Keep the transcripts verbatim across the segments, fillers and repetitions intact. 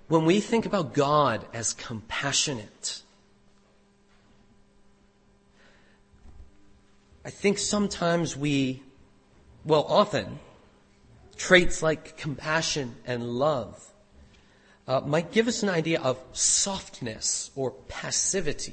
when we think about God as compassionate, I think sometimes we, well, often, traits like compassion and love uh, might give us an idea of softness or passivity.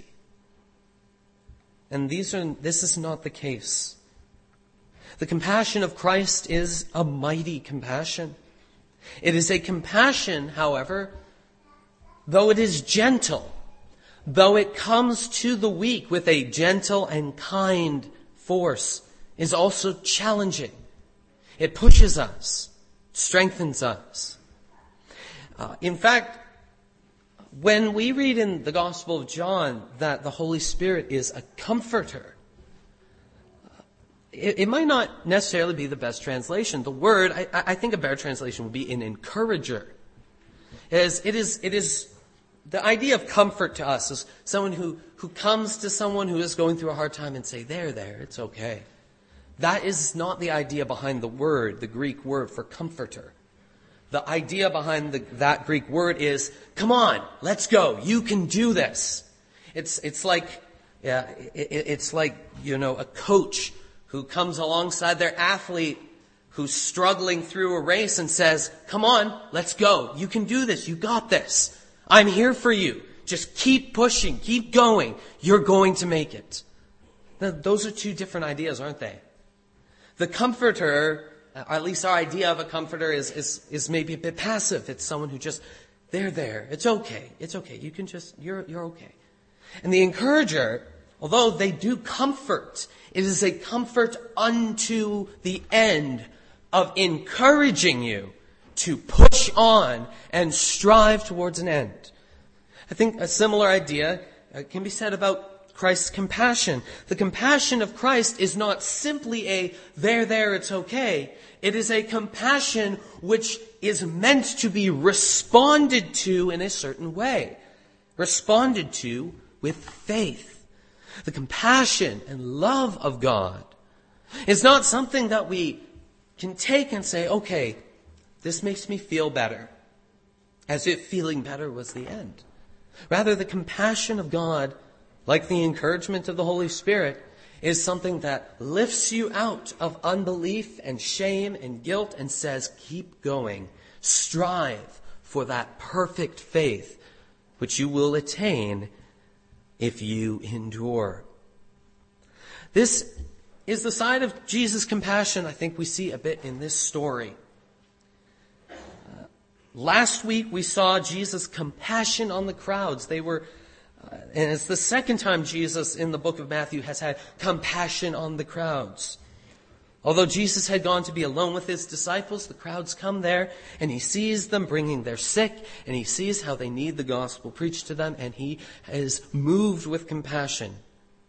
And these are, this is not the case. The compassion of Christ is a mighty compassion. It is a compassion, however, though it is gentle, though it comes to the weak with a gentle and kind force, is also challenging. It pushes us, strengthens us. Uh, in fact, when we read in the Gospel of John that the Holy Spirit is a comforter, it, it might not necessarily be the best translation. The word, I, I think a better translation would be an encourager. It is, it is, it is the idea of comfort to us is someone who, who comes to someone who is going through a hard time and say, there, there, it's okay. That is not the idea behind the word, the Greek word for comforter. The idea behind the, that Greek word is, come on, let's go. You can do this. It's, it's like, yeah, it, it's like, you know, a coach who comes alongside their athlete who's struggling through a race and says, come on, let's go. You can do this. You got this. I'm here for you. Just keep pushing. Keep going. You're going to make it. Now, those are two different ideas, aren't they? The comforter, or at least our idea of a comforter, is, is, is maybe a bit passive. It's someone who just, they're there. It's okay. It's okay. You can just, you're, you're okay. And the encourager, although they do comfort, it is a comfort unto the end of encouraging you to push on and strive towards an end. I think a similar idea can be said about Christ's compassion. The compassion of Christ is not simply a, there, there, it's okay. It is a compassion which is meant to be responded to in a certain way. Responded to with faith. The compassion and love of God is not something that we can take and say, okay, this makes me feel better, as if feeling better was the end. Rather, the compassion of God, like the encouragement of the Holy Spirit, is something that lifts you out of unbelief and shame and guilt and says, keep going. Strive for that perfect faith, which you will attain if you endure. This is the side of Jesus' compassion I think we see a bit in this story. Uh, last week we saw Jesus' compassion on the crowds. They were, uh, and it's the second time Jesus in the book of Matthew has had compassion on the crowds. Although Jesus had gone to be alone with his disciples, the crowds come there and he sees them bringing their sick and he sees how they need the gospel preached to them and he is moved with compassion.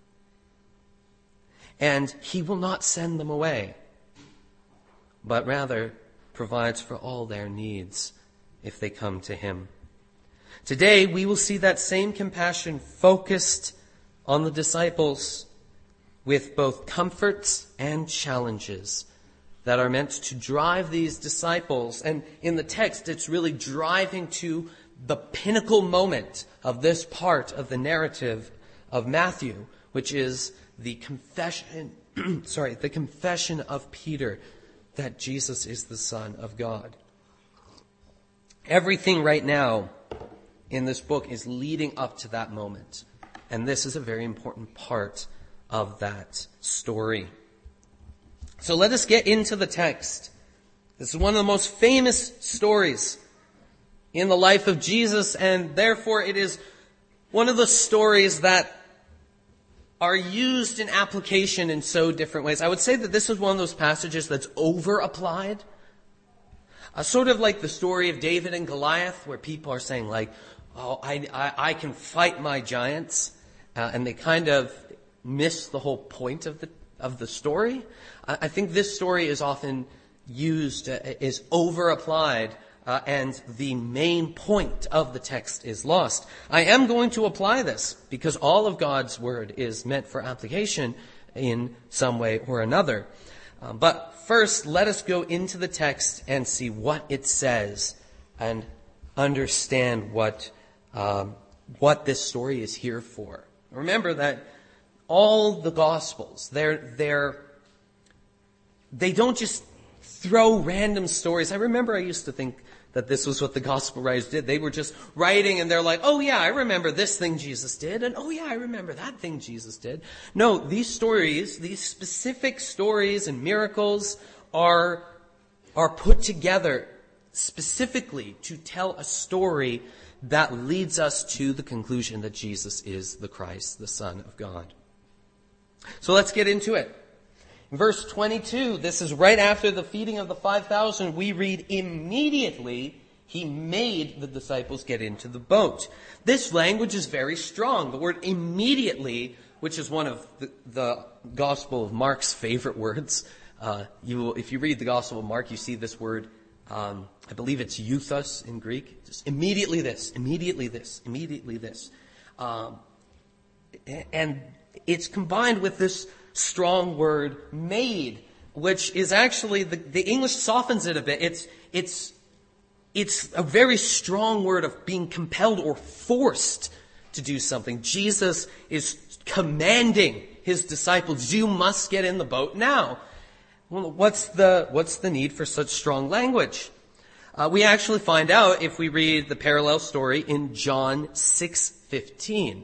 And he will not send them away, but rather provides for all their needs if they come to him. Today, we will see that same compassion focused on the disciples with both comforts and challenges that are meant to drive these disciples. And in the text, it's really driving to the pinnacle moment of this part of the narrative of Matthew, which is the confession, sorry, the confession of Peter that Jesus is the Son of God. Everything right now in this book is leading up to that moment. And this is a very important part of that story. So let us get into the text. This is one of the most famous stories in the life of Jesus, and therefore it is one of the stories that are used in application in so different ways. I would say that this is one of those passages that's over-applied. Uh, sort of like the story of David and Goliath, where people are saying like, oh, I, I, I can fight my giants. Uh, and they kind of miss the whole point of the of the story. I, I think this story is often used, uh, is over-applied, Uh, and the main point of the text is lost. I am going to apply this because all of God's word is meant for application in some way or another. Um, but first, let us go into the text and see what it says and understand what um, what this story is here for. Remember that all the Gospels, they're they're they don't just throw random stories. I remember I used to think that this was what the Gospel writers did. They were just writing and they're like, oh yeah, I remember this thing Jesus did, and oh yeah, I remember that thing Jesus did. No, these stories, these specific stories and miracles are, are put together specifically to tell a story that leads us to the conclusion that Jesus is the Christ, the Son of God. So let's get into it. In verse twenty-two, this is right after the feeding of the five thousand, we read, immediately he made the disciples get into the boat. This language is very strong. The word immediately, which is one of the, the Gospel of Mark's favorite words. Uh, you will, if you read the Gospel of Mark, you see this word, um, I believe it's euthos in Greek. Just immediately this, immediately this, immediately this. Um, and it's combined with this strong word made, which is actually, the, the English softens it a bit. It's, it's, it's a very strong word of being compelled or forced to do something. Jesus is commanding his disciples, you must get in the boat now. Well, what's the, what's the need for such strong language? Uh, we actually find out if we read the parallel story in John six fifteen.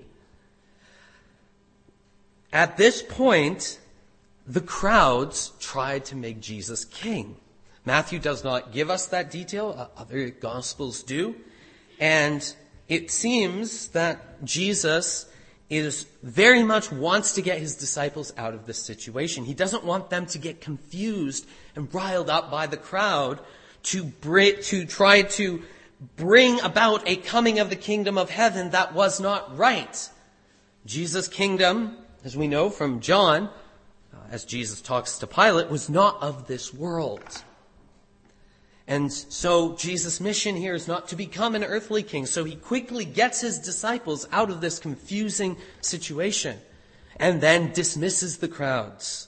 At this point, the crowds tried to make Jesus king. Matthew does not give us that detail. Other Gospels do. And it seems that Jesus is very much wants to get his disciples out of this situation. He doesn't want them to get confused and riled up by the crowd to bring, to try to bring about a coming of the kingdom of heaven that was not right. Jesus' kingdom, as we know from John, uh, as Jesus talks to Pilate, was not of this world. And so Jesus' mission here is not to become an earthly king. So he quickly gets his disciples out of this confusing situation and then dismisses the crowds.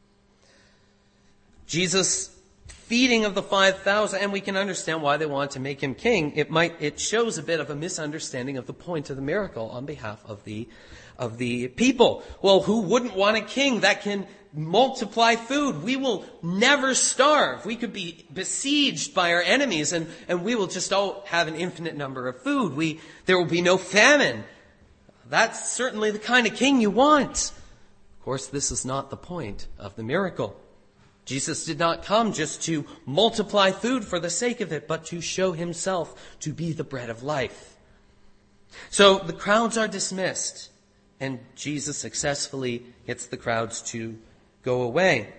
Jesus' feeding of the five thousand, and we can understand why they want to make him king. It might, it shows a bit of a misunderstanding of the point of the miracle on behalf of the of the people. Well, who wouldn't want a king that can multiply food? We will never starve. We could be besieged by our enemies and, and we will just all have an infinite number of food. We, there will be no famine. That's certainly the kind of king you want. Of course, this is not the point of the miracle. Jesus did not come just to multiply food for the sake of it, but to show himself to be the bread of life. So the crowds are dismissed. And Jesus successfully gets the crowds to go away.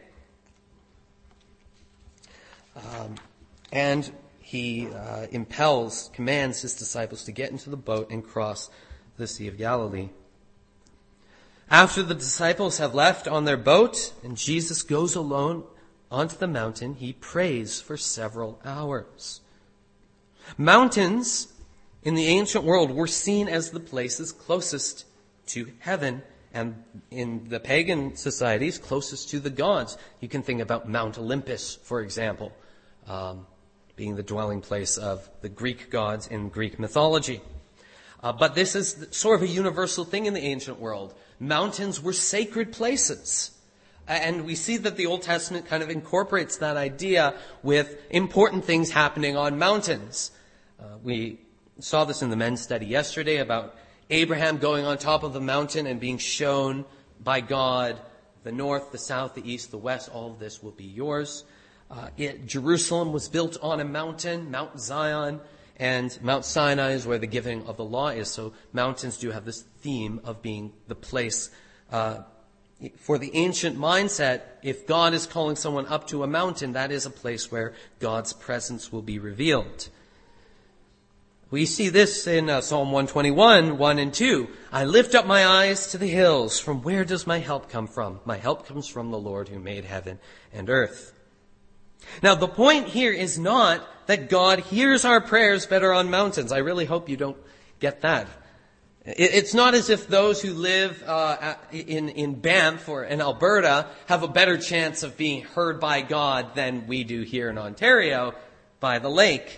Um, and he uh, impels, commands his disciples to get into the boat and cross the Sea of Galilee. After the disciples have left on their boat and Jesus goes alone onto the mountain, he prays for several hours. Mountains in the ancient world were seen as the places closest to heaven, and in the pagan societies closest to the gods. You can think about Mount Olympus, for example, um, being the dwelling place of the Greek gods in Greek mythology. Uh, but this is sort of a universal thing in the ancient world. Mountains were sacred places. And we see that the Old Testament kind of incorporates that idea with important things happening on mountains. Uh, we saw this in the men's study yesterday about Abraham going on top of the mountain and being shown by God the north, the south, the east, the west. All of this will be yours. Uh, it, Jerusalem was built on a mountain, Mount Zion, and Mount Sinai is where the giving of the law is. So mountains do have this theme of being the place. Uh, for the ancient mindset, if God is calling someone up to a mountain, that is a place where God's presence will be revealed. We see this in uh, Psalm one twenty-one, one and two. I lift up my eyes to the hills. From where does my help come from? My help comes from the Lord who made heaven and earth. Now, the point here is not that God hears our prayers better on mountains. I really hope you don't get that. It's not as if those who live uh, in, in Banff or in Alberta have a better chance of being heard by God than we do here in Ontario by the lake.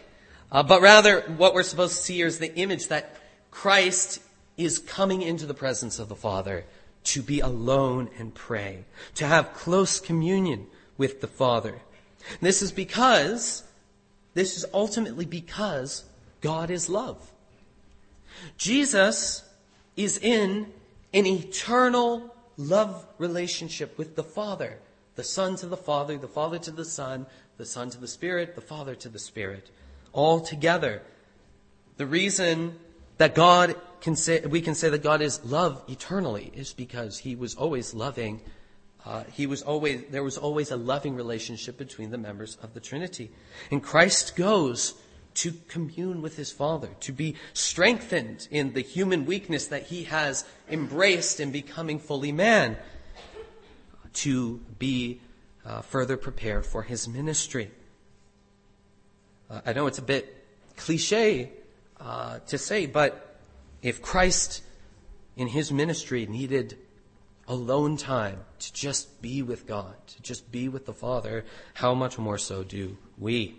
Uh, but rather, what we're supposed to see here is the image that Christ is coming into the presence of the Father to be alone and pray, to have close communion with the Father. And this is because, this is ultimately because God is love. Jesus is in an eternal love relationship with the Father. The Son to the Father, the Father to the Son, the Son to the Spirit, the Father to the Spirit. All together. The reason that God can say, we can say that God is love eternally is because He was always loving. Uh, he was always, there was always a loving relationship between the members of the Trinity. And Christ goes to commune with His Father, to be strengthened in the human weakness that He has embraced in becoming fully man, to be uh, further prepared for His ministry. Uh, I know it's a bit cliche uh, to say, but if Christ in His ministry needed alone time to just be with God, to just be with the Father, how much more so do we?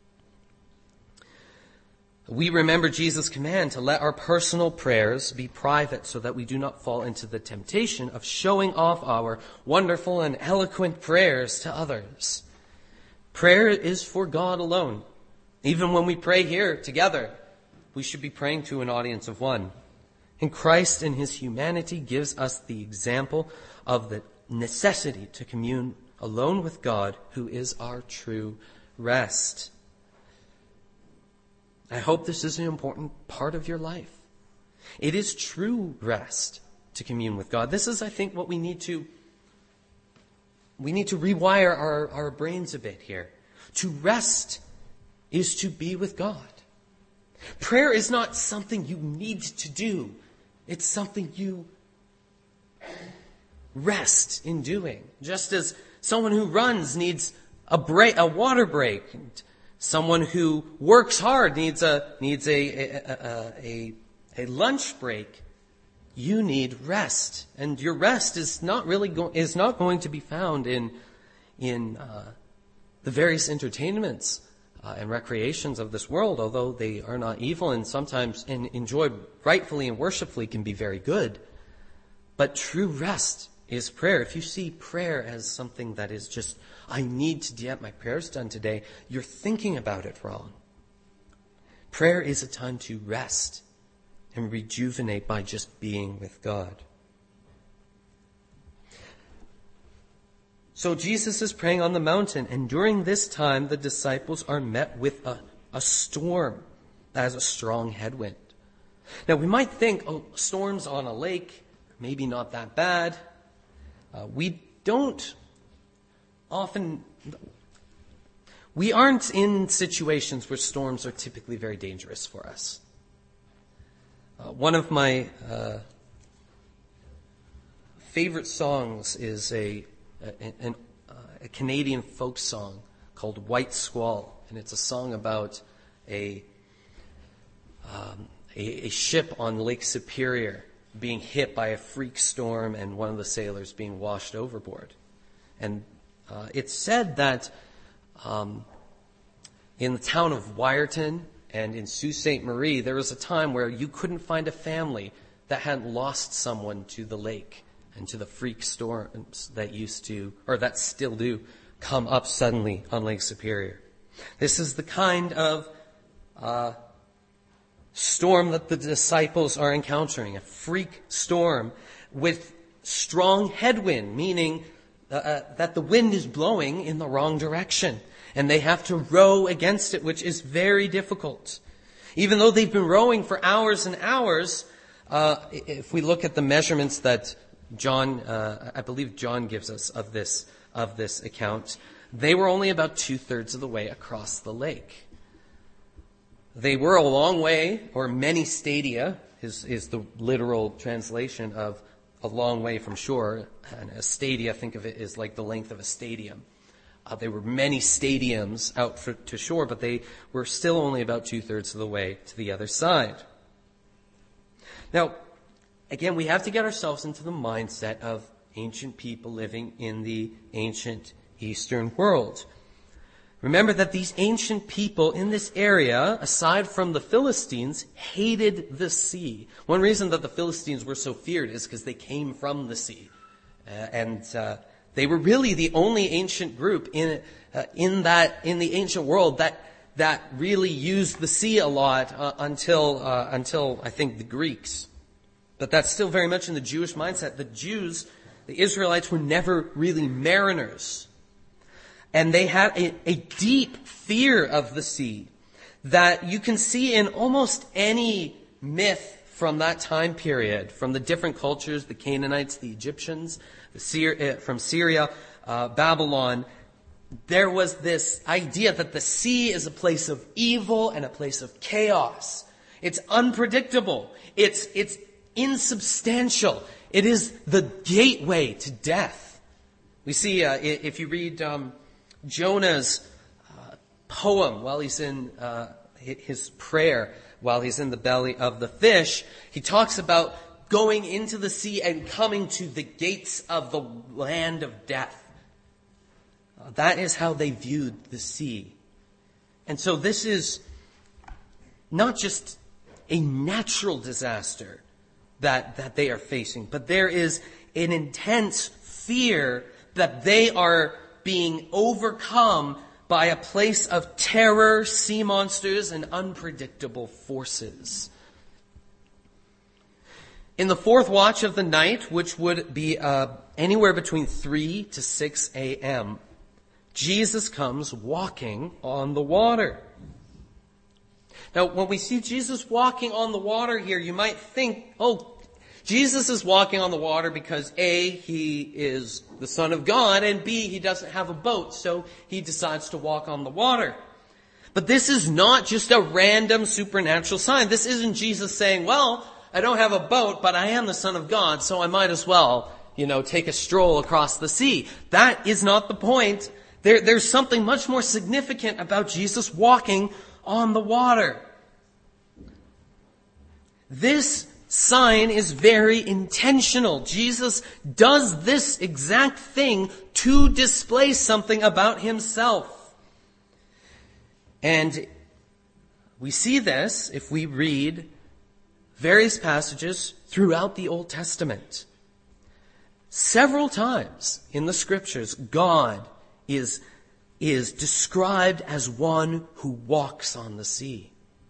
We remember Jesus' command to let our personal prayers be private so that we do not fall into the temptation of showing off our wonderful and eloquent prayers to others. Prayer is for God alone. Even when we pray here together, we should be praying to an audience of one. And Christ in His humanity gives us the example of the necessity to commune alone with God, who is our true rest. I hope this is an important part of your life. It is true rest to commune with God. This is, I think, what we need to, we need to rewire our, our brains a bit here. To rest is to be with God. Prayer is not something you need to do. It's something you rest in doing. Just as someone who runs needs a break, a water break. Someone who works hard needs a needs a a, a a lunch break. You need rest, and your rest is not really go, is not going to be found in in uh, the various entertainments uh, and recreations of this world. Although they are not evil and sometimes and enjoyed rightfully and worshipfully can be very good, but true rest is prayer. If you see prayer as something that is just, I need to get my prayers done today, you're thinking about it wrong. Prayer is a time to rest and rejuvenate by just being with God. So Jesus is praying on the mountain, and during this time the disciples are met with a, a storm as a strong headwind. Now we might think, oh, storms on a lake, maybe not that bad. Uh, we don't often, we aren't in situations where storms are typically very dangerous for us. Uh, one of my uh, favorite songs is a, a, a, a Canadian folk song called White Squall, and it's a song about a, um, a, a ship on Lake Superior being hit by a freak storm and one of the sailors being washed overboard. And uh, it's said that um, in the town of Wyerton and in Sault Ste. Marie, there was a time where you couldn't find a family that hadn't lost someone to the lake and to the freak storms that used to, or that still do, come up suddenly on Lake Superior. This is the kind of uh storm that the disciples are encountering, a freak storm with strong headwind, meaning uh, uh, that the wind is blowing in the wrong direction, and they have to row against it, which is very difficult. Even though they've been rowing for hours and hours, uh, if we look at the measurements that John, uh, I believe John gives us of this of this account, they were only about two-thirds of the way across the lake. They were a long way, or many stadia, is, is the literal translation of a long way from shore. And a stadia, think of it as like the length of a stadium. Uh, there were many stadiums out for, to shore, but they were still only about two-thirds of the way to the other side. Now, again, we have to get ourselves into the mindset of ancient people living in the ancient Eastern world. Remember that these ancient people in this area, aside from the Philistines, hated the sea. One reason that the Philistines were so feared is because they came from the sea. Uh, and uh, they were really the only ancient group in uh, in that in the ancient world that that really used the sea a lot uh, until uh, until I think the Greeks. But that's still very much in the Jewish mindset. The Jews, the Israelites, were never really mariners. And they had a, a deep fear of the sea that you can see in almost any myth from that time period, from the different cultures, the Canaanites, the Egyptians, the Syri- from Syria, uh, Babylon. There was this idea that the sea is a place of evil and a place of chaos. It's unpredictable. It's, it's insubstantial. It is the gateway to death. We see, uh, if you read um, Jonah's uh, poem while he's in uh, his prayer, while he's in the belly of the fish, he talks about going into the sea and coming to the gates of the land of death. Uh, that is how they viewed the sea. And so this is not just a natural disaster that, that they are facing, but there is an intense fear that they are being overcome by a place of terror, sea monsters, and unpredictable forces. In the fourth watch of the night, which would be uh, anywhere between three to six a.m., Jesus comes walking on the water. Now, when we see Jesus walking on the water here, you might think, oh, Jesus is walking on the water because A, he is the Son of God, and B, he doesn't have a boat, so he decides to walk on the water. But this is not just a random supernatural sign. This isn't Jesus saying, well, I don't have a boat, but I am the Son of God, so I might as well, you know, take a stroll across the sea. That is not the point. There, there's something much more significant about Jesus walking on the water. This sign is very intentional. Jesus does this exact thing to display something about himself. And we see this if we read various passages throughout the Old Testament. Several times in the scriptures, God is, is described as one who walks on the sea.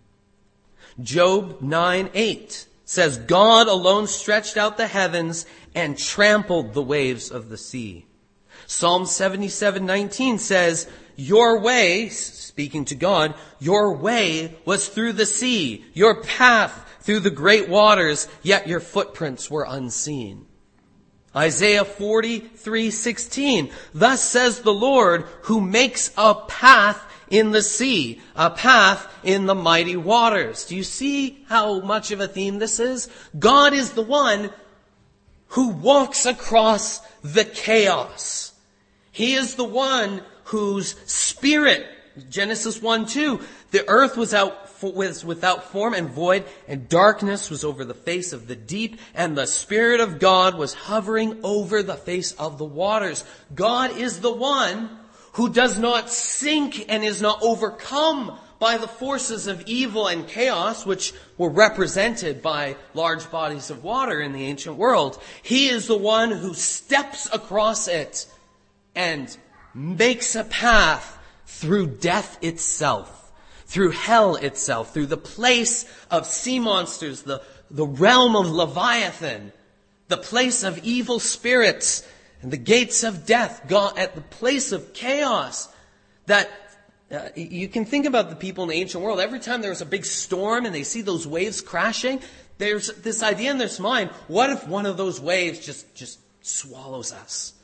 Job nine eight says, God alone stretched out the heavens and trampled the waves of the sea. Psalm seventy-seven nineteen says, your way, speaking to God, your way was through the sea, your path through the great waters, yet your footprints were unseen. Isaiah forty-three sixteen, thus says the Lord, who makes a path in the sea, a path in the mighty waters. Do you see how much of a theme this is? God is the one who walks across the chaos. He is the one whose spirit, Genesis one two, the earth was out was without form and void, and darkness was over the face of the deep, and the Spirit of God was hovering over the face of the waters. God is the one who does not sink and is not overcome by the forces of evil and chaos, which were represented by large bodies of water in the ancient world. He is the one who steps across it and makes a path through death itself, through hell itself, through the place of sea monsters, the, the realm of Leviathan, the place of evil spirits, and the gates of death, God, at the place of chaos. That uh, you can think about the people in the ancient world. Every time there's a big storm and they see those waves crashing, there's this idea in their mind, what if one of those waves just, just swallows us?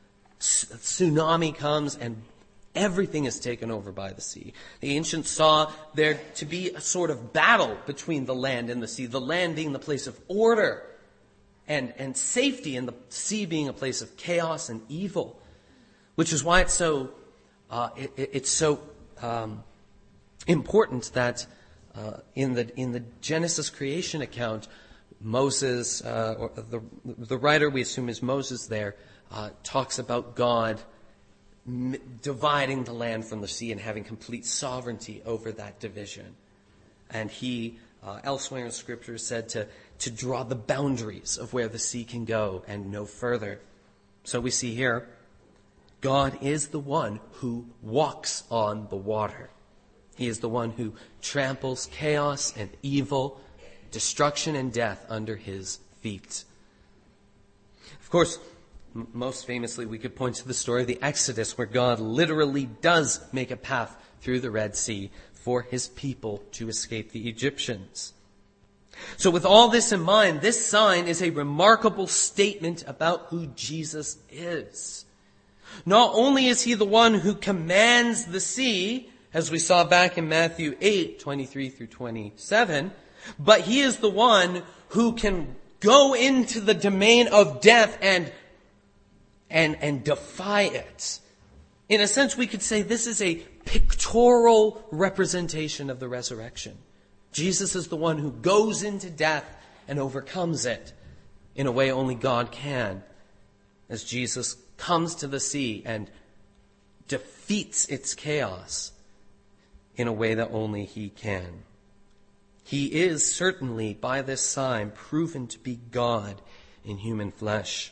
A tsunami comes and everything is taken over by the sea. The ancients saw there to be a sort of battle between the land and the sea, the land being the place of order and, and safety, and the sea being a place of chaos and evil, which is why it's so uh, it, it's so um, important that uh, in the in the Genesis creation account, Moses, uh, or the the writer we assume is Moses there, uh, talks about God m- dividing the land from the sea and having complete sovereignty over that division. And he, uh, elsewhere in Scripture, said to, to draw the boundaries of where the sea can go and no further. So we see here, God is the one who walks on the water. He is the one who tramples chaos and evil, destruction and death under his feet. Of course, m- most famously, we could point to the story of the Exodus, where God literally does make a path through the Red Sea for his people to escape the Egyptians. So with all this in mind, this sign is a remarkable statement about who Jesus is. Not only is he the one who commands the sea, as we saw back in Matthew eight, twenty-three through twenty-seven, but he is the one who can go into the domain of death and, and, and defy it. In a sense, we could say this is a pictorial representation of the resurrection. Jesus is the one who goes into death and overcomes it in a way only God can, as Jesus comes to the sea and defeats its chaos in a way that only he can. He is certainly, by this sign, proven to be God in human flesh.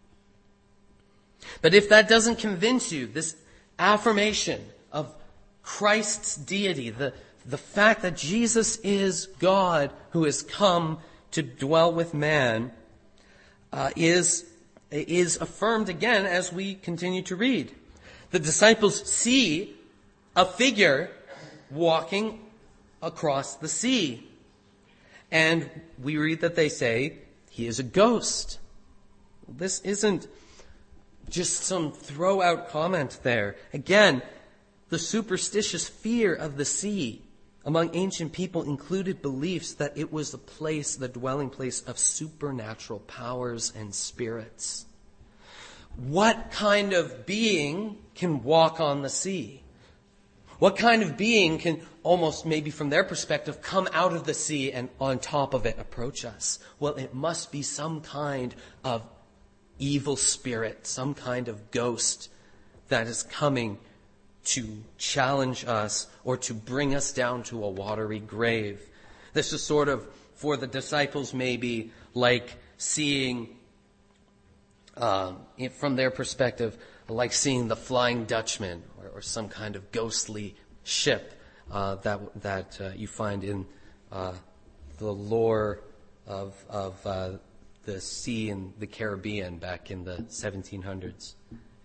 But if that doesn't convince you, this affirmation of Christ's deity, the, the fact that Jesus is God who has come to dwell with man, uh, is, is affirmed again as we continue to read. The disciples see a figure walking across the sea. And we read that they say, he is a ghost. This isn't just some throw-out comment there. Again, the superstitious fear of the sea among ancient people included beliefs that it was the place, the dwelling place of supernatural powers and spirits. What kind of being can walk on the sea? What kind of being can almost, maybe from their perspective, come out of the sea and on top of it approach us? Well, it must be some kind of evil spirit, some kind of ghost that is coming to challenge us or to bring us down to a watery grave. This is sort of, for the disciples, maybe like seeing, um, from their perspective, like seeing the Flying Dutchman or, or some kind of ghostly ship uh, that that uh, you find in uh, the lore of of uh, the sea in the Caribbean back in the seventeen hundreds.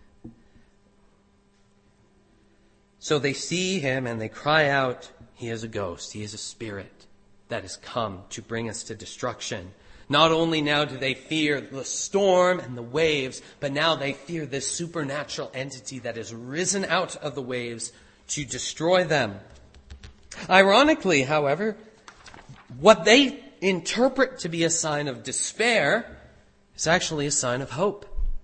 So they see him and they cry out, he is a ghost, he is a spirit that has come to bring us to destruction. Not only now do they fear the storm and the waves, but now they fear this supernatural entity that has risen out of the waves to destroy them. Ironically, however, what they interpret to be a sign of despair is actually a sign of hope.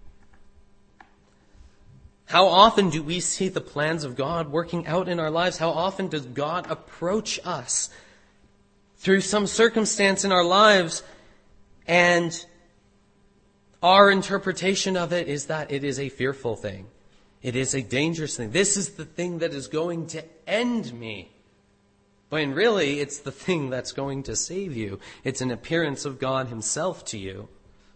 How often do we see the plans of God working out in our lives? How often does God approach us through some circumstance in our lives, and our interpretation of it is that it is a fearful thing. It is a dangerous thing. This is the thing that is going to end me. When really, it's the thing that's going to save you. It's an appearance of God himself to you.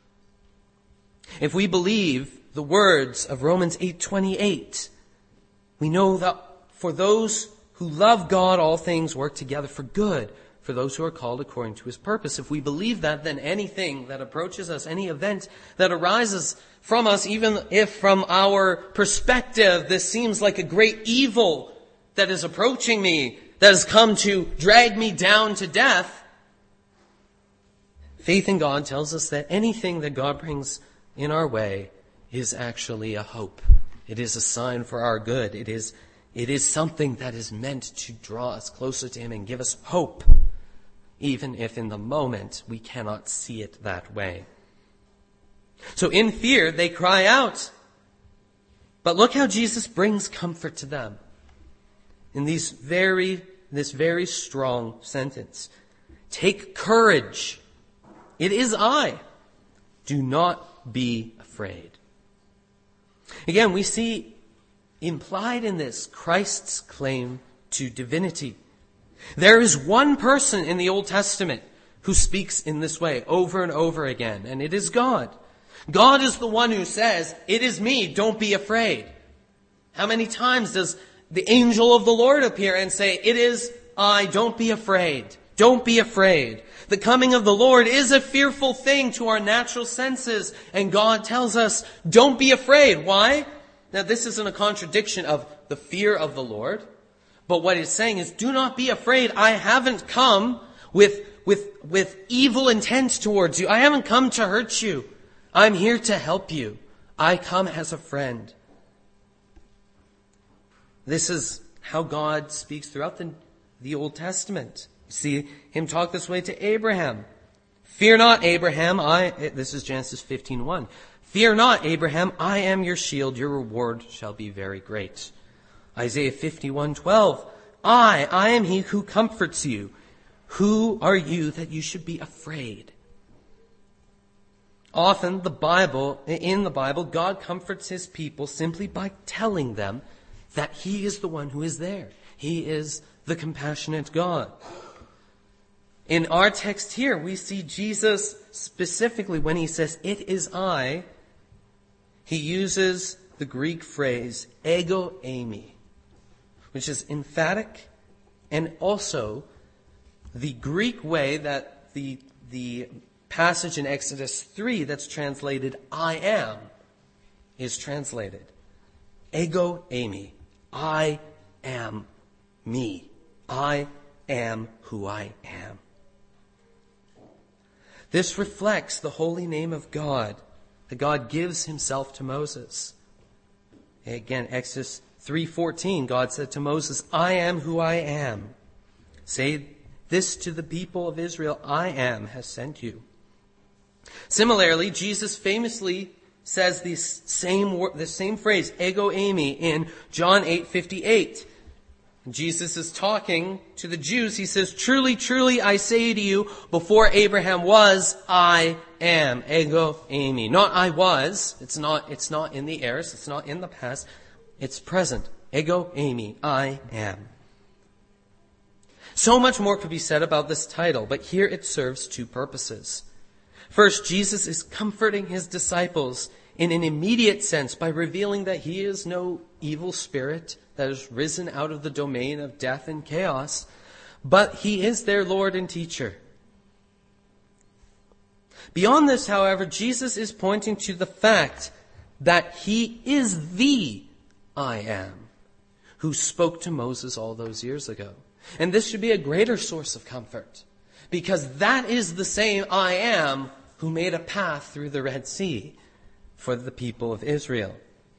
If we believe the words of Romans eight twenty-eight, we know that for those who love God, all things work together for good, for those who are called according to his purpose. If we believe that, then anything that approaches us, any event that arises from us, even if from our perspective this seems like a great evil that is approaching me, that has come to drag me down to death, faith in God tells us that anything that God brings in our way is actually a hope. It is a sign for our good. It is, it is something that is meant to draw us closer to him and give us hope, even if in the moment we cannot see it that way. So in fear, they cry out. But look how Jesus brings comfort to them in these very, this very strong sentence. Take courage. It is I. Do not be afraid. Again, we see implied in this Christ's claim to divinity. There is one person in the Old Testament who speaks in this way over and over again, and it is God. God is the one who says, "It is me, don't be afraid." How many times does the angel of the Lord appear and say, "It is I, don't be afraid, don't be afraid"? The coming of the Lord is a fearful thing to our natural senses, and God tells us, don't be afraid. Why? Now, this isn't a contradiction of the fear of the Lord, but what it's saying is, do not be afraid. I haven't come with, with, with evil intent towards you. I haven't come to hurt you. I'm here to help you. I come as a friend. This is how God speaks throughout the, the Old Testament. You see him talk this way to Abraham. Fear not, Abraham, I, this is Genesis fifteen one. Fear not, Abraham, I am your shield, your reward shall be very great. Isaiah fifty-one twelve. I, I am he who comforts you. Who are you that you should be afraid? Often the Bible, in the Bible, God comforts his people simply by telling them that he is the one who is there. He is the compassionate God. In our text here, we see Jesus specifically when he says, "It is I," he uses the Greek phrase, ego eimi, which is emphatic and also the Greek way that the, the passage in Exodus three that's translated, "I am," is translated. Ego eimi. I am me. I am who I am. This reflects the holy name of God, that God gives himself to Moses. Again, Exodus three fourteen, God said to Moses, "I am who I am. Say this to the people of Israel, I am has sent you." Similarly, Jesus famously says this same, this same phrase, ego eimi, in John eight fifty-eight. Jesus is talking to the Jews. He says, "Truly, truly, I say to you, before Abraham was, I am." Ego eimi. Not I was. It's not, it's not in the aorist. It's not in the past. It's present. Ego eimi. I am. So much more could be said about this title, but here it serves two purposes. First, Jesus is comforting his disciples in an immediate sense by revealing that he is no evil spirit that has risen out of the domain of death and chaos, but he is their Lord and teacher. Beyond this, however, Jesus is pointing to the fact that he is the I am who spoke to Moses all those years ago. And this should be a greater source of comfort, because that is the same I am who made a path through the Red Sea for the people of Israel.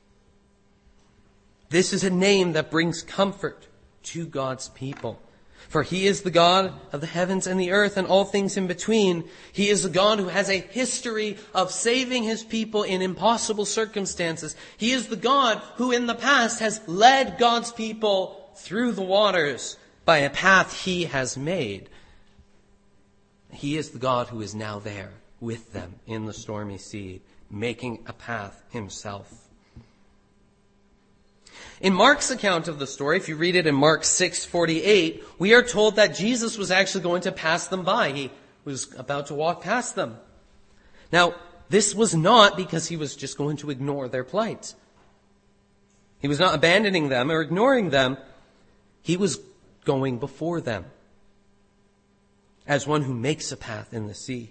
This is a name that brings comfort to God's people. For he is the God of the heavens and the earth and all things in between. He is a God who has a history of saving his people in impossible circumstances. He is the God who in the past has led God's people through the waters by a path he has made. He is the God who is now there with them in the stormy sea, making a path himself. In Mark's account of the story, if you read it in Mark six forty-eight, we are told that Jesus was actually going to pass them by. He was about to walk past them. Now, this was not because he was just going to ignore their plight. He was not abandoning them or ignoring them. He was going before them as one who makes a path in the sea.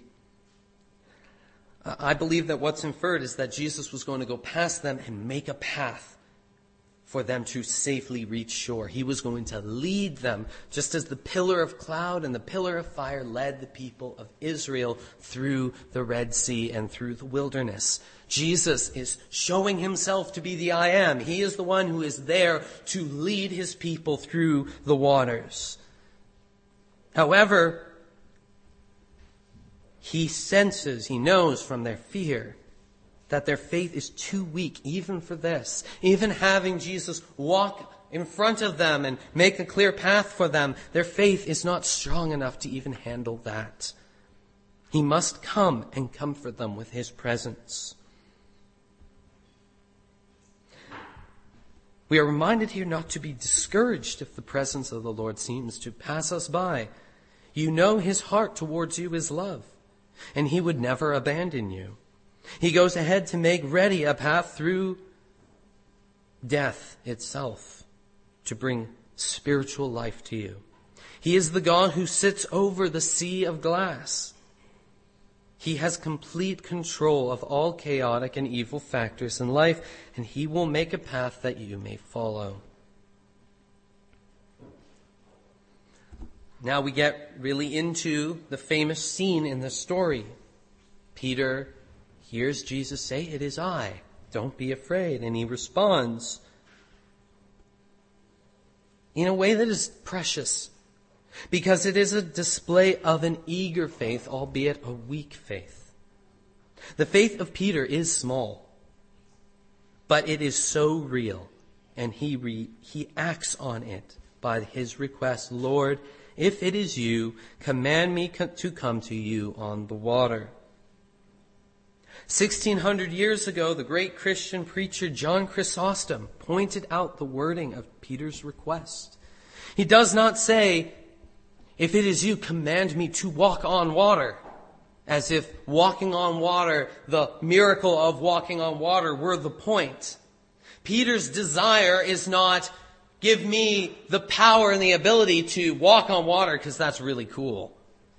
I believe that what's inferred is that Jesus was going to go past them and make a path for them to safely reach shore. He was going to lead them, just as the pillar of cloud and the pillar of fire led the people of Israel through the Red Sea and through the wilderness. Jesus is showing himself to be the I am. He is the one who is there to lead his people through the waters. However, he senses, he knows from their fear that their faith is too weak even for this. Even having Jesus walk in front of them and make a clear path for them, their faith is not strong enough to even handle that. He must come and comfort them with his presence. We are reminded here not to be discouraged if the presence of the Lord seems to pass us by. You know his heart towards you is love, and he would never abandon you. He goes ahead to make ready a path through death itself to bring spiritual life to you. He is the God who sits over the sea of glass. He has complete control of all chaotic and evil factors in life, and he will make a path that you may follow. Now we get really into the famous scene in the story. Peter hears Jesus say, "It is I. Don't be afraid." And he responds in a way that is precious, because it is a display of an eager faith, albeit a weak faith. The faith of Peter is small, but it is so real, and he re, he acts on it by his request, "Lord, if it is you, command me to come to you on the water." Sixteen hundred years ago, the great Christian preacher John Chrysostom pointed out the wording of Peter's request. He does not say, "If it is you, command me to walk on water," as if walking on water, the miracle of walking on water, were the point. Peter's desire is not, "Give me the power and the ability to walk on water because that's really cool."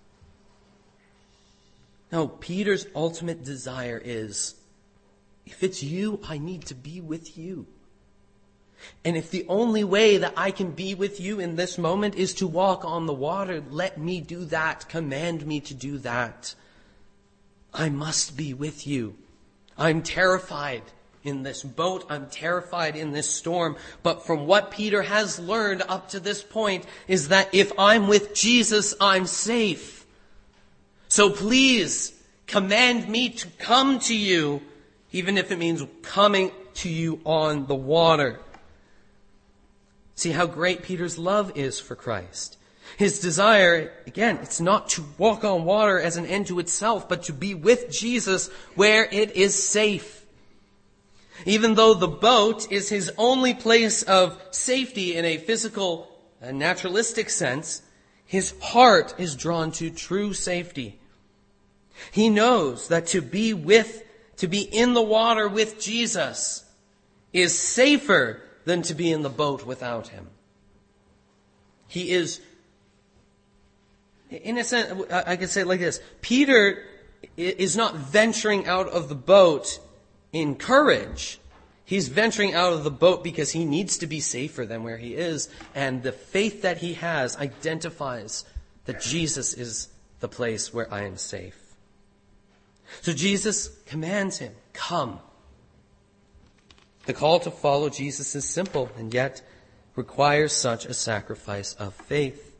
No, Peter's ultimate desire is, if it's you, I need to be with you. And if the only way that I can be with you in this moment is to walk on the water, let me do that. Command me to do that. I must be with you. I'm terrified in this boat. I'm terrified in this storm. But from what Peter has learned up to this point is that if I'm with Jesus, I'm safe. So please command me to come to you, even if it means coming to you on the water. See how great Peter's love is for Christ. His desire, again, it's not to walk on water as an end to itself, but to be with Jesus where it is safe. Even though the boat is his only place of safety in a physical and naturalistic sense, his heart is drawn to true safety. He knows that to be with, to be in the water with Jesus is safer than to be in the boat without him. He is, in a sense, I could say it like this. Peter is not venturing out of the boat in courage. He's venturing out of the boat because he needs to be safer than where he is. And the faith that he has identifies that Jesus is the place where I am safe. So Jesus commands him, "Come." The call to follow Jesus is simple and yet requires such a sacrifice of faith.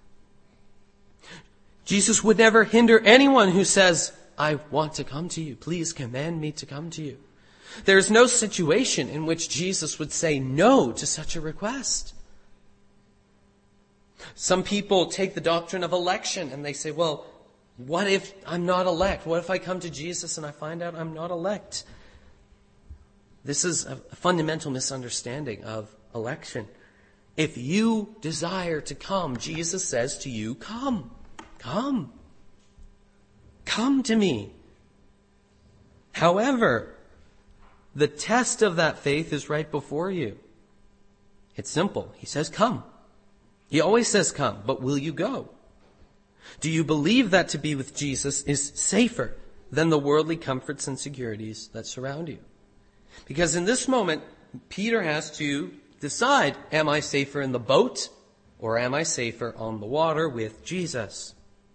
Jesus would never hinder anyone who says, "I want to come to you. Please command me to come to you." There is no situation in which Jesus would say no to such a request. Some people take the doctrine of election and they say, well, what if I'm not elect? What if I come to Jesus and I find out I'm not elect? This is a fundamental misunderstanding of election. If you desire to come, Jesus says to you, come, come, come to me. However, the test of that faith is right before you. It's simple. He says, come. He always says come, but will you go? Do you believe that to be with Jesus is safer than the worldly comforts and securities that surround you? Because in this moment, Peter has to decide, am I safer in the boat or am I safer on the water with Jesus?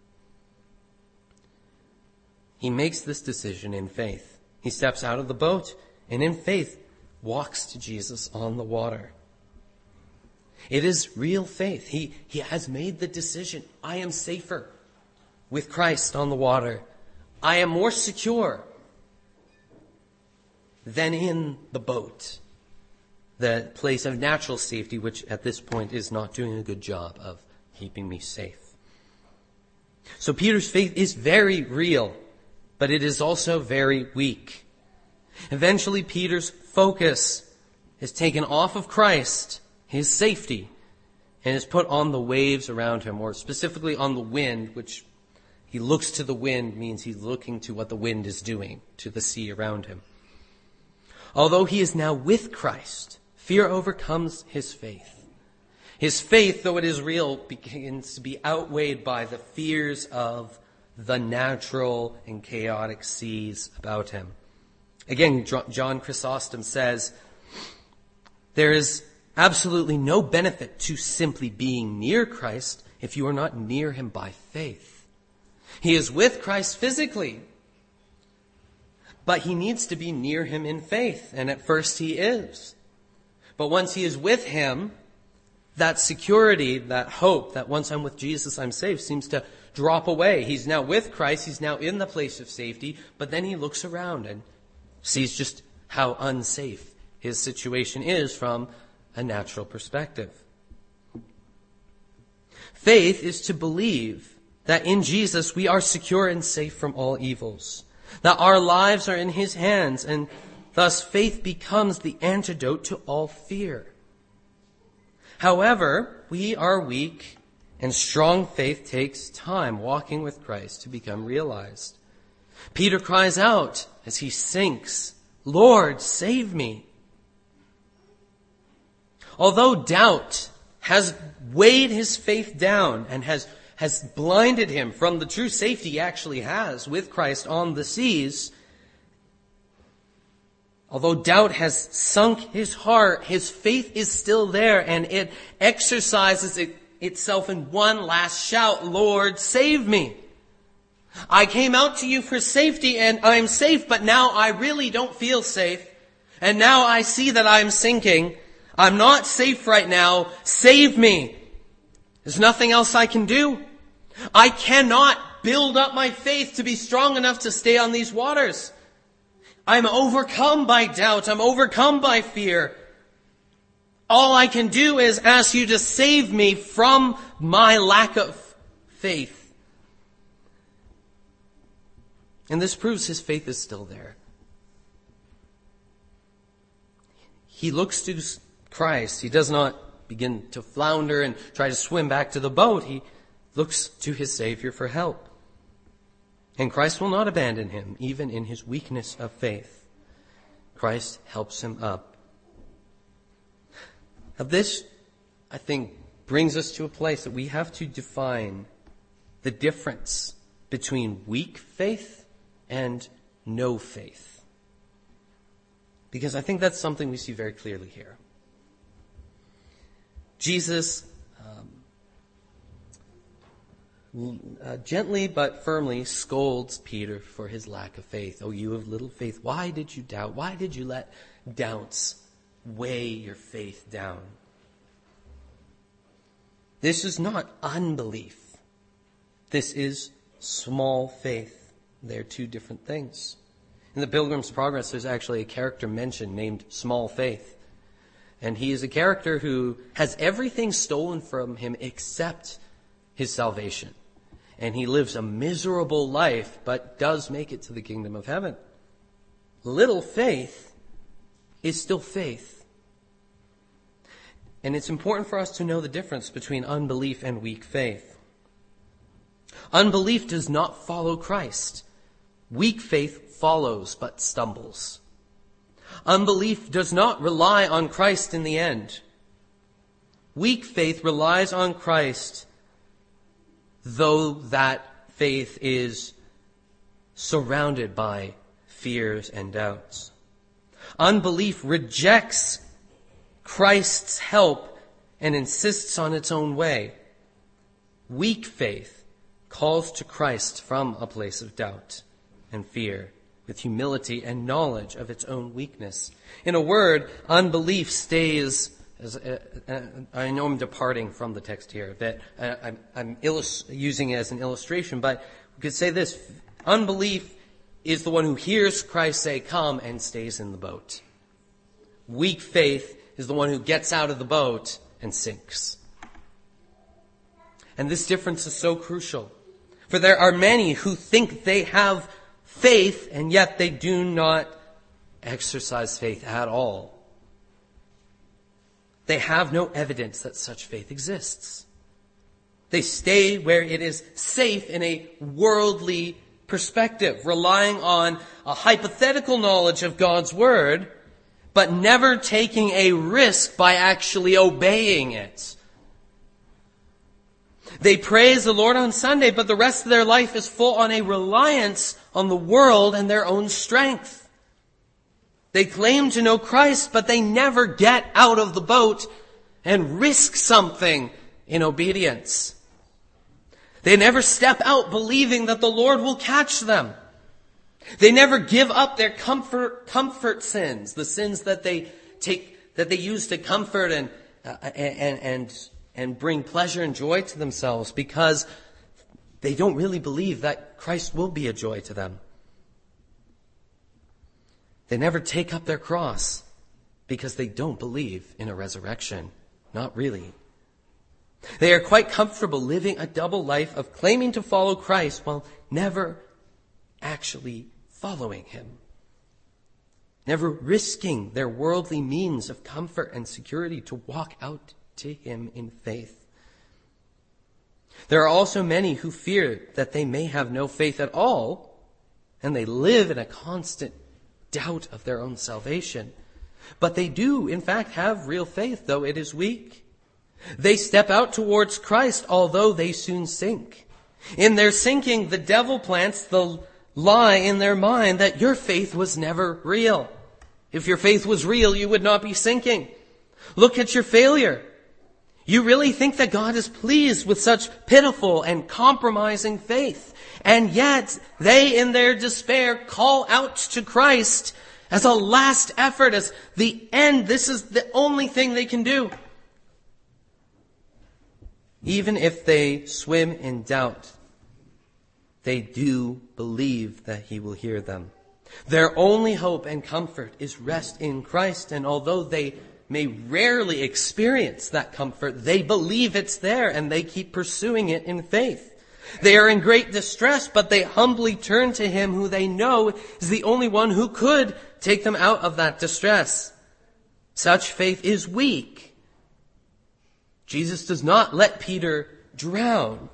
He makes this decision in faith. He steps out of the boat and in faith walks to Jesus on the water. It is real faith. He, he has made the decision. I am safer with Christ on the water. I am more secure than in the boat, the place of natural safety, which at this point is not doing a good job of keeping me safe. So Peter's faith is very real, but it is also very weak. Eventually, Peter's focus is taken off of Christ, his safety, and is put on the waves around him, or specifically on the wind, which he looks to the wind means he's looking to what the wind is doing to the sea around him. Although he is now with Christ, fear overcomes his faith. His faith, though it is real, begins to be outweighed by the fears of the natural and chaotic seas about him. Again, John Chrysostom says, there is absolutely no benefit to simply being near Christ if you are not near him by faith. He is with Christ physically, but he needs to be near him in faith, and at first he is. But once he is with him, that security, that hope, that once I'm with Jesus, I'm safe, seems to drop away. He's now with Christ. He's now in the place of safety. But then he looks around and sees just how unsafe his situation is from a natural perspective. Faith is to believe that in Jesus we are secure and safe from all evils, that our lives are in his hands, and thus faith becomes the antidote to all fear. However, we are weak, and strong faith takes time walking with Christ to become realized. Peter cries out as he sinks, "Lord, save me." Although doubt has weighed his faith down and has, has blinded him from the true safety he actually has with Christ on the seas, although doubt has sunk his heart, his faith is still there, and it exercises it, itself in one last shout, "Lord, save me. I came out to you for safety and I'm safe, but now I really don't feel safe. And now I see that I'm sinking. I'm not safe right now. Save me." There's nothing else I can do. I cannot build up my faith to be strong enough to stay on these waters. I'm overcome by doubt. I'm overcome by fear. All I can do is ask you to save me from my lack of faith. And this proves his faith is still there. He looks to Christ. He does not begin to flounder and try to swim back to the boat. He looks to his Savior for help. And Christ will not abandon him, even in his weakness of faith. Christ helps him up. Now this, I think, brings us to a place that we have to define the difference between weak faith and no faith. Because I think that's something we see very clearly here. Jesus um, uh, gently but firmly scolds Peter for his lack of faith. "Oh, you of little faith, why did you doubt? Why did you let doubts weigh your faith down?" This is not unbelief. This is small faith. They're two different things. In the Pilgrim's Progress, there's actually a character mentioned named Small Faith. And he is a character who has everything stolen from him except his salvation. And he lives a miserable life, but does make it to the kingdom of heaven. Little faith is still faith. And it's important for us to know the difference between unbelief and weak faith. Unbelief does not follow Christ. Weak faith follows but stumbles. Unbelief does not rely on Christ in the end. Weak faith relies on Christ, though that faith is surrounded by fears and doubts. Unbelief rejects Christ's help and insists on its own way. Weak faith calls to Christ from a place of doubt and fear, with humility and knowledge of its own weakness. In a word, unbelief stays, as, uh, uh, I know I'm departing from the text here, that uh, I'm, I'm illus- using it as an illustration, but we could say this: unbelief is the one who hears Christ say, "Come," and stays in the boat. Weak faith is the one who gets out of the boat and sinks. And this difference is so crucial, for there are many who think they have faith, and yet they do not exercise faith at all. they have no evidence that such faith exists. They stay where it is safe in a worldly perspective, relying on a hypothetical knowledge of God's word, but never taking a risk by actually obeying it. They praise the Lord on Sunday, but the rest of their life is full on a reliance on the world and their own strength. They claim to know Christ, but they never get out of the boat and risk something in obedience. They never step out believing that the Lord will catch them. They never give up their comfort, comfort sins, the sins that they take, that they use to comfort and, uh, and, and, and bring pleasure and joy to themselves, because they don't really believe that Christ will be a joy to them. They never take up their cross because they don't believe in a resurrection. Not really. They are quite comfortable living a double life of claiming to follow Christ while never actually following him. Never risking their worldly means of comfort and security to walk out to him in faith. There are also many who fear that they may have no faith at all, and they live in a constant doubt of their own salvation. But they do, in fact, have real faith, though it is weak. They step out towards Christ, although they soon sink. In their sinking, the devil plants the lie in their mind that your faith was never real. If your faith was real, you would not be sinking. Look at your failure. You really think that God is pleased with such pitiful and compromising faith. And yet, they in their despair call out to Christ as a last effort, as the end. This is the only thing they can do. Even if they swim in doubt, they do believe that he will hear them. Their only hope and comfort is rest in Christ, and although they may rarely experience that comfort, they believe it's there and they keep pursuing it in faith. They are in great distress, but they humbly turn to him who they know is the only one who could take them out of that distress. Such faith is weak. Jesus does not let Peter drown.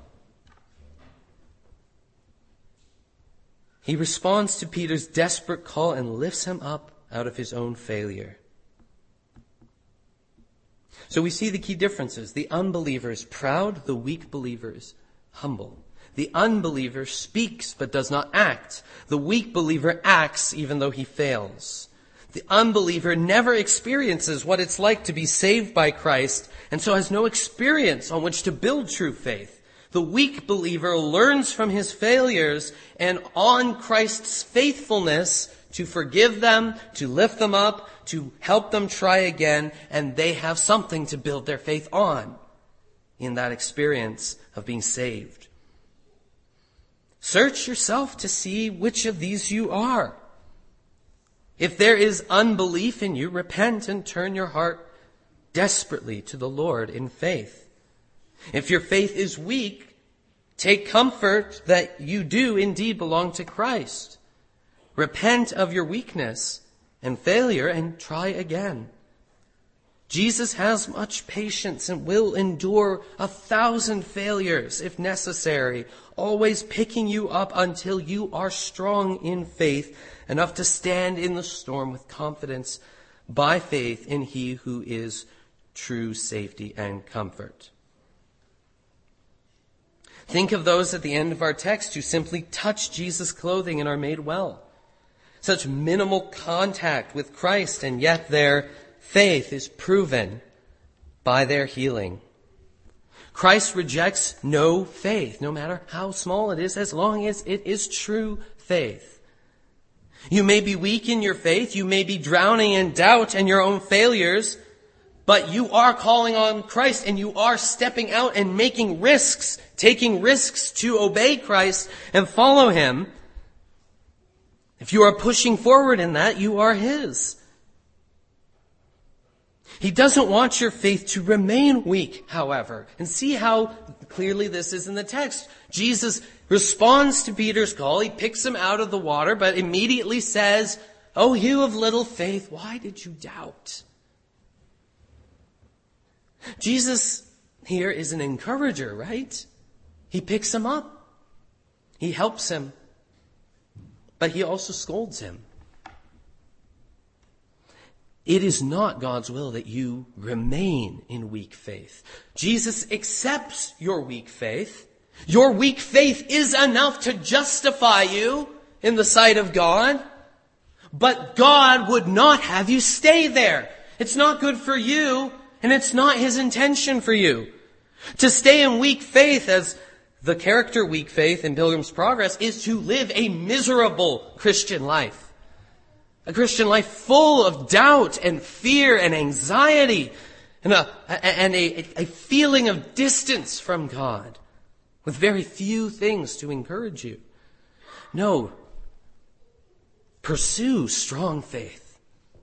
He responds to Peter's desperate call and lifts him up out of his own failure. So we see the key differences. The unbeliever is proud, the weak believer is humble. The unbeliever speaks but does not act. The weak believer acts even though he fails. The unbeliever never experiences what it's like to be saved by Christ, and so has no experience on which to build true faith. The weak believer learns from his failures and on Christ's faithfulness to forgive them, to lift them up, to help them try again, and they have something to build their faith on in that experience of being saved. Search yourself to see which of these you are. If there is unbelief in you, repent and turn your heart desperately to the Lord in faith. If your faith is weak, take comfort that you do indeed belong to Christ. Repent of your weakness and failure and try again. Jesus has much patience and will endure a thousand failures if necessary, always picking you up until you are strong in faith, enough to stand in the storm with confidence by faith in he who is true safety and comfort. Think of those at the end of our text who simply touch Jesus' clothing and are made well. Such minimal contact with Christ, and yet their faith is proven by their healing. Christ rejects no faith, no matter how small it is, as long as it is true faith. You may be weak in your faith, you may be drowning in doubt and your own failures, but you are calling on Christ and you are stepping out and making risks, taking risks to obey Christ and follow him. If you are pushing forward in that, you are his. He doesn't want your faith to remain weak, however. And see how clearly this is in the text. Jesus responds to Peter's call. He picks him out of the water, but immediately says, "Oh, you of little faith, why did you doubt?" Jesus here is an encourager, right? He picks him up. He helps him. But he also scolds him. It is not God's will that you remain in weak faith. Jesus accepts your weak faith. Your weak faith is enough to justify you in the sight of God. But God would not have you stay there. It's not good for you, and it's not His intention for you. To stay in weak faith, as the character weak faith in Pilgrim's Progress, is to live a miserable Christian life. A Christian life full of doubt and fear and anxiety and a, and a, a feeling of distance from God, with very few things to encourage you. No. Pursue strong faith.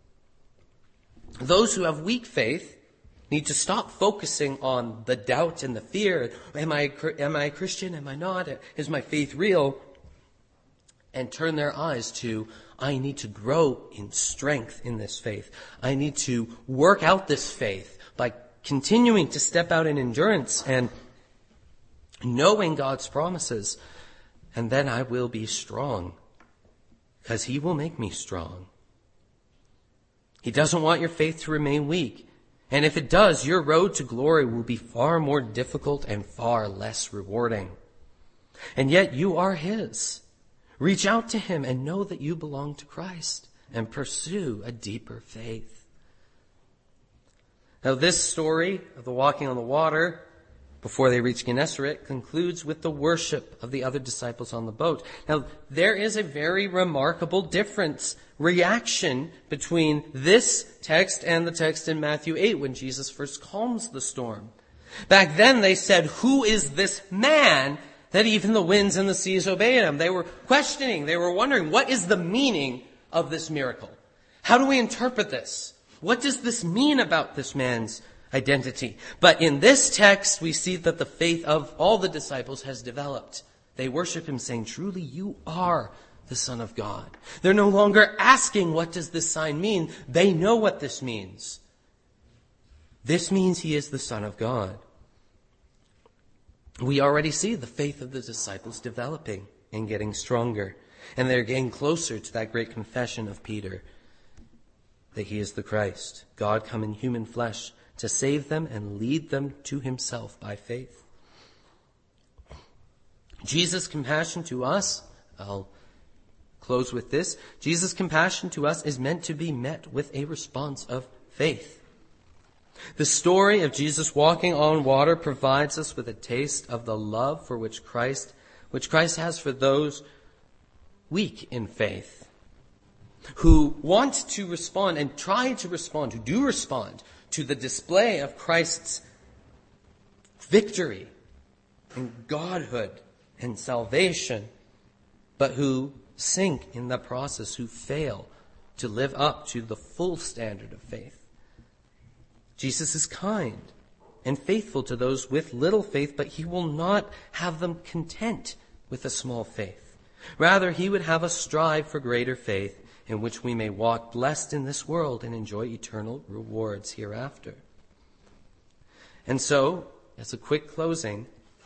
Those who have weak faith need to stop focusing on the doubt and the fear. Am I, am I a Christian? Am I not? Is my faith real? And turn their eyes to, I need to grow in strength in this faith. I need to work out this faith by continuing to step out in endurance and knowing God's promises. And then I will be strong, because He will make me strong. He doesn't want your faith to remain weak. And if it does, your road to glory will be far more difficult and far less rewarding. And yet you are His. Reach out to Him and know that you belong to Christ, and pursue a deeper faith. Now, this story of the walking on the water before they reach Gennesaret concludes with the worship of the other disciples on the boat. Now, there is a very remarkable difference, reaction between this text and the text in Matthew eight when Jesus first calms the storm. Back then they said, "Who is this man that even the winds and the seas obey him?" They were questioning, they were wondering, what is the meaning of this miracle? How do we interpret this? What does this mean about this man's identity? But in this text, we see that the faith of all the disciples has developed. They worship Him, saying, "Truly you are the Son of God." They're no longer asking, what does this sign mean? They know what this means. This means He is the Son of God. We already see the faith of the disciples developing and getting stronger. And they're getting closer to that great confession of Peter, that He is the Christ, God come in human flesh, to save them and lead them to Himself by faith. Jesus' compassion to us, I'll close with this, Jesus' compassion to us is meant to be met with a response of faith. The story of Jesus walking on water provides us with a taste of the love for which Christ, which Christ has for those weak in faith, who want to respond and try to respond, who do respond to the display of Christ's victory and godhood and salvation, but who sink in the process, who fail to live up to the full standard of faith. Jesus is kind and faithful to those with little faith, but He will not have them content with a small faith. Rather, He would have us strive for greater faith, in which we may walk blessed in this world and enjoy eternal rewards hereafter. And so, as a quick closing,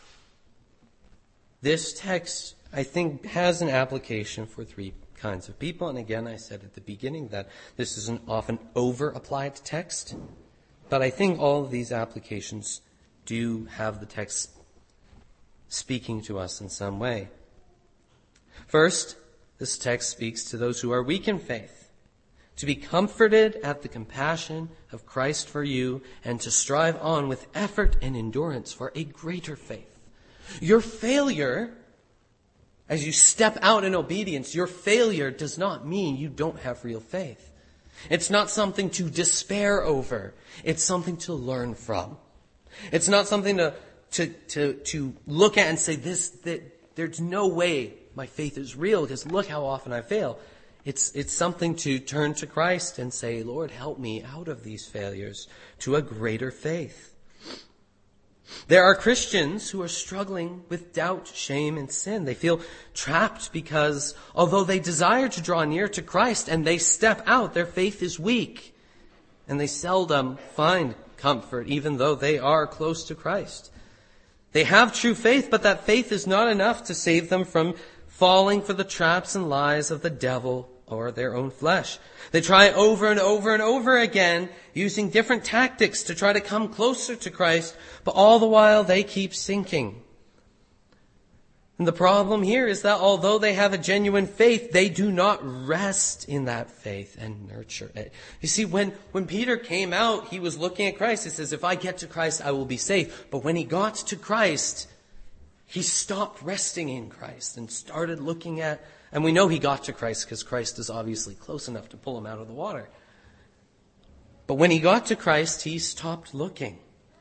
this text, I think, has an application for three kinds of people. And again, I said at the beginning that this is an often over-applied text. But I think all of these applications do have the text speaking to us in some way. First, this text speaks to those who are weak in faith, to be comforted at the compassion of Christ for you and to strive on with effort and endurance for a greater faith. Your failure, as you step out in obedience, your failure does not mean you don't have real faith. It's not something to despair over. It's something to learn from. It's not something to to to, to look at and say, this that there's no way my faith is real because look how often I fail. It's it's something to turn to Christ and say, Lord, help me out of these failures to a greater faith. There are Christians who are struggling with doubt, shame, and sin. They feel trapped because although they desire to draw near to Christ and they step out, their faith is weak. And they seldom find comfort, even though they are close to Christ. They have true faith, but that faith is not enough to save them from falling for the traps and lies of the devil or their own flesh. They try over and over and over again, using different tactics to try to come closer to Christ, but all the while they keep sinking. And the problem here is that although they have a genuine faith, they do not rest in that faith and nurture it. You see, when, when Peter came out, he was looking at Christ. He says, if I get to Christ, I will be safe. But when he got to Christ, he stopped resting in Christ and started looking at, and we know he got to Christ because Christ is obviously close enough to pull him out of the water. But when he got to Christ, he stopped looking.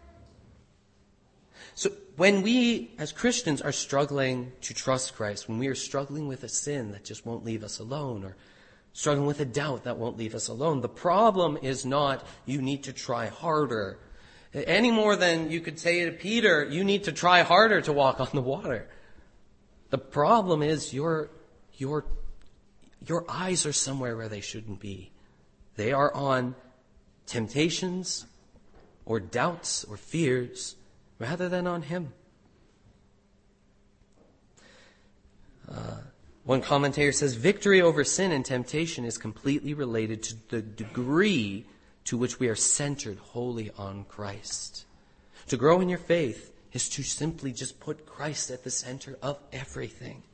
So when we as Christians are struggling to trust Christ, when we are struggling with a sin that just won't leave us alone, or struggling with a doubt that won't leave us alone, the problem is not you need to try harder. Any more than you could say to Peter, you need to try harder to walk on the water. The problem is your, your, your eyes are somewhere where they shouldn't be. They are on temptations or doubts or fears rather than on him. Uh, one commentator says, victory over sin and temptation is completely related to the degree to which we are centered wholly on Christ. To grow in your faith is to simply just put Christ at the center of everything,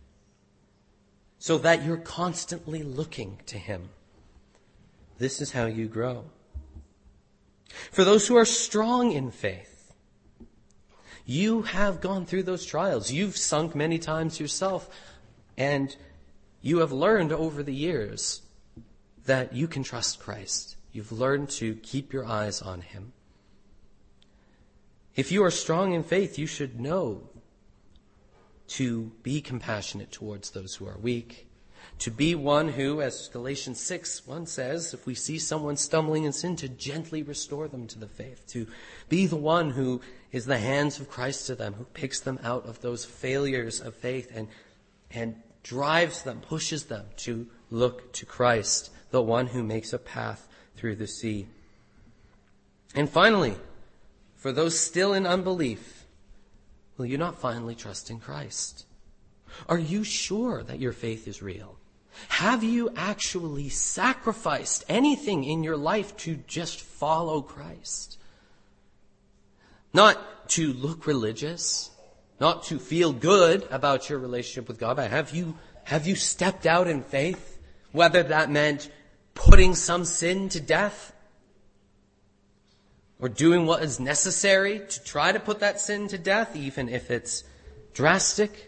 so that you're constantly looking to him. This is how you grow. For those who are strong in faith, you have gone through those trials. You've sunk many times yourself, and you have learned over the years that you can trust Christ. You've learned to keep your eyes on him. If you are strong in faith, you should know to be compassionate towards those who are weak, to be one who, as Galatians six one says, if we see someone stumbling in sin, to gently restore them to the faith, to be the one who is the hands of Christ to them, who picks them out of those failures of faith and, and drives them, pushes them to look to Christ, the one who makes a path through the sea. And finally, for those still in unbelief, will you not finally trust in Christ? Are you sure that your faith is real? Have you actually sacrificed anything in your life to just follow Christ? Not to look religious, not to feel good about your relationship with God, but have you, have you stepped out in faith? Whether that meant putting some sin to death, or doing what is necessary to try to put that sin to death, even if it's drastic.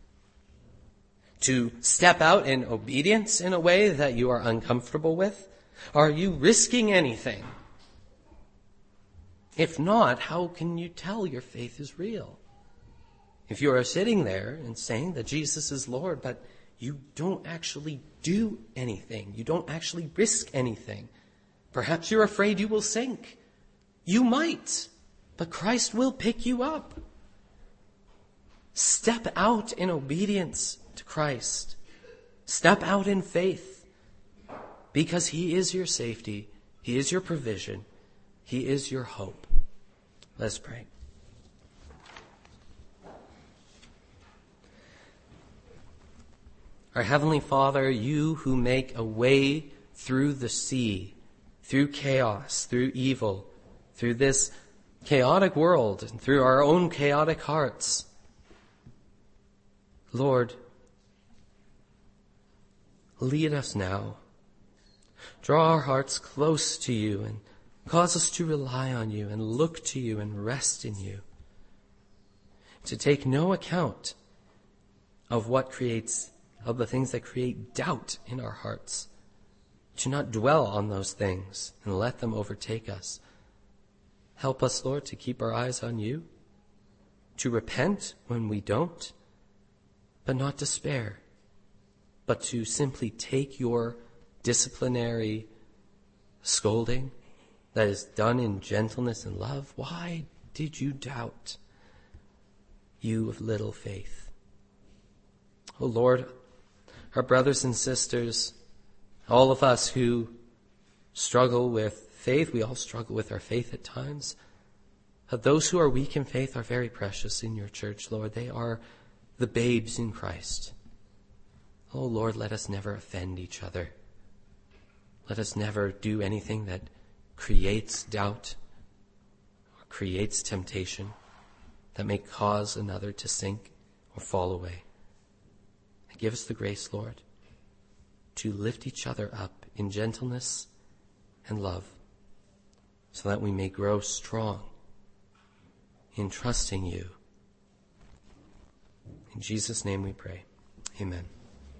To step out in obedience in a way that you are uncomfortable with? Are you risking anything? If not, how can you tell your faith is real? If you are sitting there and saying that Jesus is Lord, but you don't actually do anything, you don't actually risk anything, perhaps you're afraid you will sink. You might, but Christ will pick you up. Step out in obedience to Christ. Step out in faith, because he is your safety, he is your provision, he is your hope. Let's pray. Our Heavenly Father, you who make a way through the sea, through chaos, through evil, through this chaotic world, and through our own chaotic hearts, Lord, lead us now. Draw our hearts close to you and cause us to rely on you and look to you and rest in you. To take no account of what creates, of the things that create doubt in our hearts. To not dwell on those things and let them overtake us. Help us, Lord, to keep our eyes on you. To repent when we don't, but not despair. But to simply take your disciplinary scolding that is done in gentleness and love. Why did you doubt, you of little faith? Oh Lord, our brothers and sisters, all of us who struggle with faith. We all struggle with our faith at times. But those who are weak in faith are very precious in your church, Lord. They are the babes in Christ. Oh, Lord, let us never offend each other. Let us never do anything that creates doubt or creates temptation that may cause another to sink or fall away. And give us the grace, Lord, to lift each other up in gentleness and love so that we may grow strong in trusting you. In Jesus' name we pray. Amen.